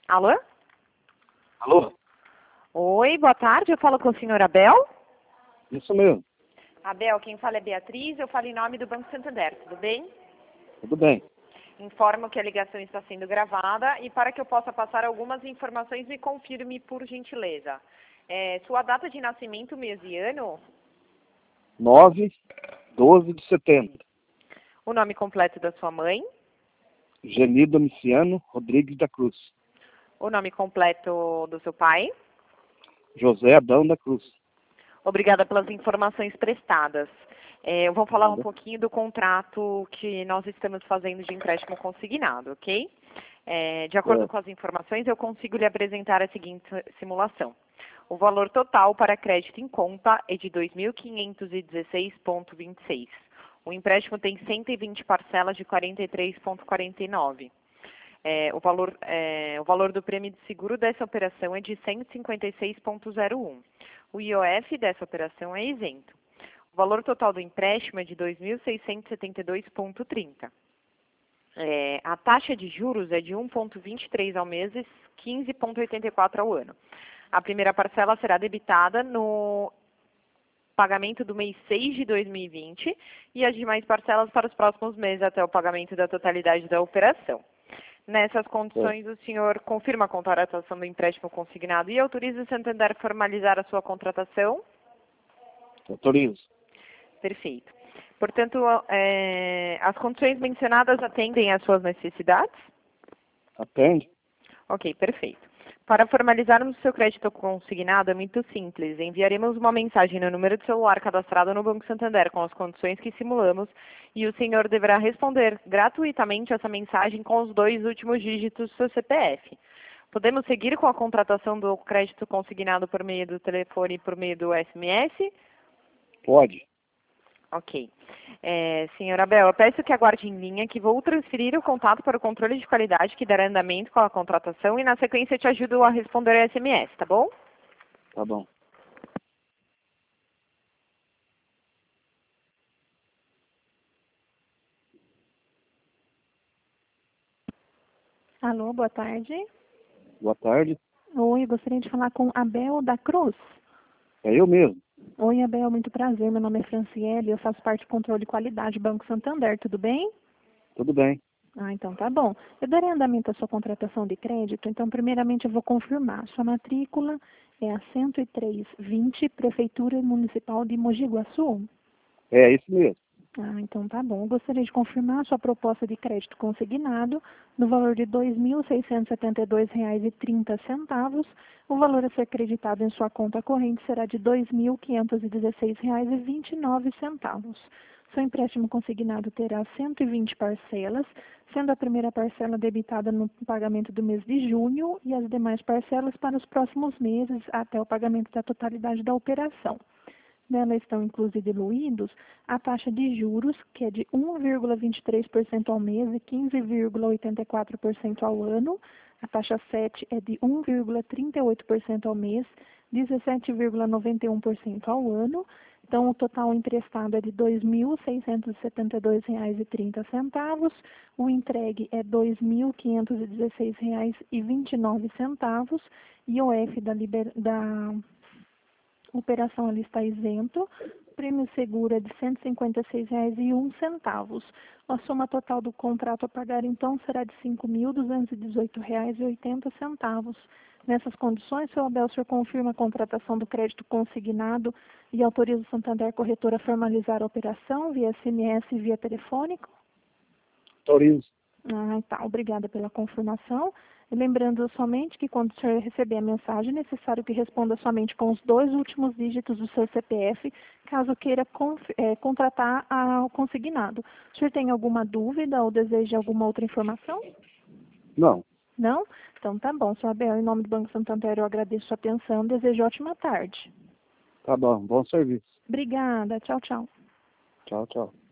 Alô? Alô? Oi, boa tarde. Eu falo com o senhor Abel. Isso mesmo. Abel, quem fala é Beatriz. Eu falo em nome do Banco Santander. Tudo bem? Tudo bem. Informo que a ligação está sendo gravada e para que eu possa passar algumas informações, me confirme por gentileza. Sua data de nascimento, mês e ano? 9/12 de setembro. O nome completo da sua mãe? Geni Domiciano Rodrigues da Cruz. O nome completo do seu pai? José Adão da Cruz. Obrigada pelas informações prestadas. Eu vou falar um Nada. pouquinho do contrato que nós estamos fazendo de empréstimo consignado, ok? De acordo com as informações, eu consigo lhe apresentar a seguinte simulação. O valor total para crédito em conta é de R$ 2.516,26. O empréstimo tem 120 parcelas de R$ 43,49. O valor do prêmio de seguro dessa operação é de 156,01. O IOF dessa operação é isento. O valor total do empréstimo é de R$ 2.672,30. A taxa de juros é de 1,23 ao mês e 15,84 ao ano. A primeira parcela será debitada no pagamento do mês 6 de 2020 e as demais parcelas para os próximos meses até o pagamento da totalidade da operação. Nessas condições, o senhor confirma a contratação do empréstimo consignado e autoriza o Santander a formalizar a sua contratação? Autorizo. Perfeito. Portanto, as condições mencionadas atendem às suas necessidades? Atende? Ok, perfeito. Para formalizarmos o seu crédito consignado é muito simples. Enviaremos uma mensagem no número de celular cadastrado no Banco Santander com as condições que simulamos e o senhor deverá responder gratuitamente essa mensagem com os 2 últimos dígitos do seu CPF. Podemos seguir com a contratação do crédito consignado por meio do telefone e por meio do SMS? Pode. Ok. Senhor Abel, eu peço que aguarde em linha que vou transferir o contato para o controle de qualidade que dará andamento com a contratação e na sequência te ajudo a responder ao SMS, tá bom? Tá bom. Alô, boa tarde. Boa tarde. Oi, gostaria de falar com Abel da Cruz. É eu mesmo. Oi, Abel, muito prazer. Meu nome é Franciele, eu faço parte do controle de qualidade do Banco Santander, tudo bem? Tudo bem. Ah, então tá bom. Eu darei andamento à sua contratação de crédito, então primeiramente eu vou confirmar. Sua matrícula é a 10320, Prefeitura Municipal de Mogi Guaçu? É isso mesmo. Ah, então tá bom. Eu gostaria de confirmar a sua proposta de crédito consignado no valor de R$ 2.672,30. O valor a ser creditado em sua conta corrente será de R$ 2.516,29. Seu empréstimo consignado terá 120 parcelas, sendo a primeira parcela debitada no pagamento do mês de junho e as demais parcelas para os próximos meses até o pagamento da totalidade da operação. Nela estão inclusive diluídos a taxa de juros, que é de 1,23% ao mês e 15,84% ao ano. A taxa 7 é de 1,38% ao mês, 17,91% ao ano. Então, o total emprestado é de R$ 2.672,30. O entregue é R$ 2.516,29. E o F da operação ali está isento. O prêmio seguro é de R$ 156,01. A soma total do contrato a pagar, então, será de R$ 5.218,80. Nessas condições, seu Abel, o senhor confirma a contratação do crédito consignado e autoriza o Santander Corretora a formalizar a operação via SMS e via telefônico? Autorizo. Ah, tá. Obrigada pela confirmação. Lembrando somente que quando o senhor receber a mensagem, é necessário que responda somente com os 2 últimos dígitos do seu CPF, caso queira contratar ao consignado. O senhor tem alguma dúvida ou deseja alguma outra informação? Não. Não? Então tá bom, senhor Abel. Em nome do Banco Santander, eu agradeço a sua atenção. Desejo ótima tarde. Tá bom. Bom serviço. Obrigada. Tchau, tchau. Tchau, tchau.